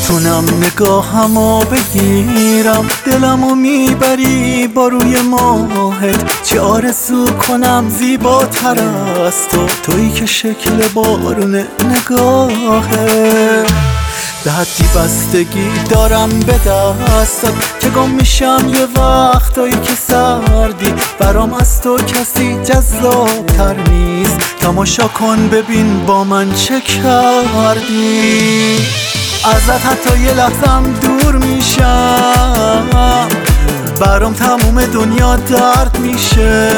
نمیتونم نگاهمو بگیرم، دلمو میبری با روی ماهت. چه آرزو کنم زیباتر از تو، تویی که شکل بارون نگاهت. به حدی بستگی دارم به دستت که گم میشم یه وقتایی که سردی. برام از تو کسی جذابتر نیست، تماشا کن ببین با من چه کردی. ازت حتی یه لحظم دور میشم، برام تموم دنیا درد میشه.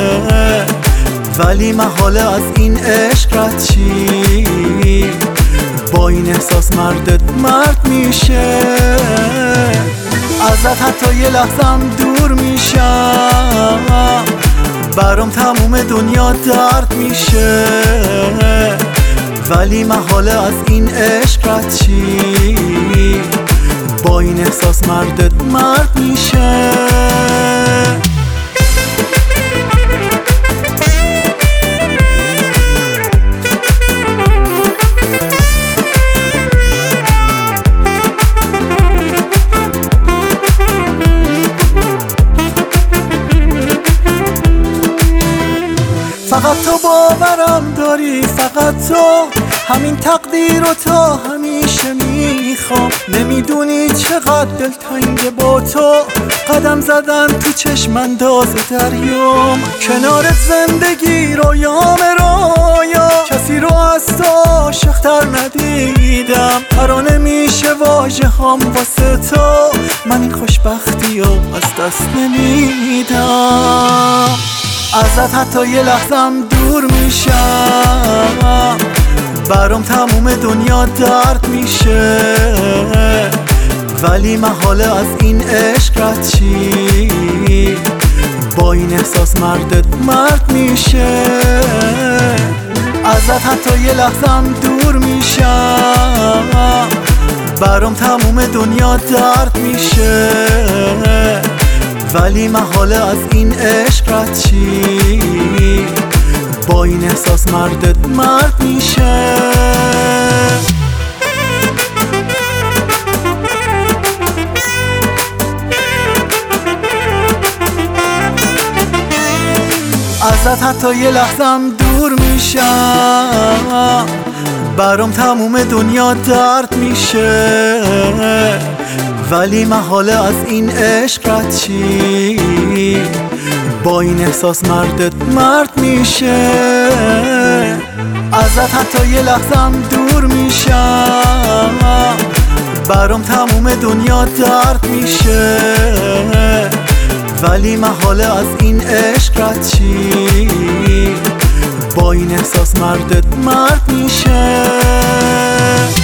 ولی محاله از این عشق رد چی، با این احساس مردت مرد میشه. ازت حتی یه لحظم دور میشم، برام تموم دنیا درد میشه. ولی محاله از این عشق رد چی، با این احساس مردت مرد میشه. فقط تو باورم داری، فقط تو، همین تقدیر رو تا همیشه میخوام. نمیدونی چقدر دلتنگه با تو، قدم زدن تو چشم انداز دریام. کنار زندگی رویام رویا، کسی رو از تو عاشق‌تر ندیدم. ترانه میشه واژه هم واسه تو، من این خوشبختی رو از دست نمیدم. ازت حتی یه لحظم دور میشم، برام تموم دنیا درد میشه. ولی محاله از این عشق رد چی، با این احساس مردت مرد میشه. ازت حتی یه لحظم دور میشم، برام تموم دنیا درد میشه. ولی محاله از این عشق رد چی، با این احساس مردت مرد میشه. ازت حتی یه لحظم دور میشم، برام تموم دنیا درد میشه. ولی محاله از این عشق رد چی، با این احساس مردت مرد میشه. ازت حتی یه لحظم دور میشم، برام تموم دنیا درد میشه. ولی محاله از این عشق رد چی، با این احساس مردت مرد میشه.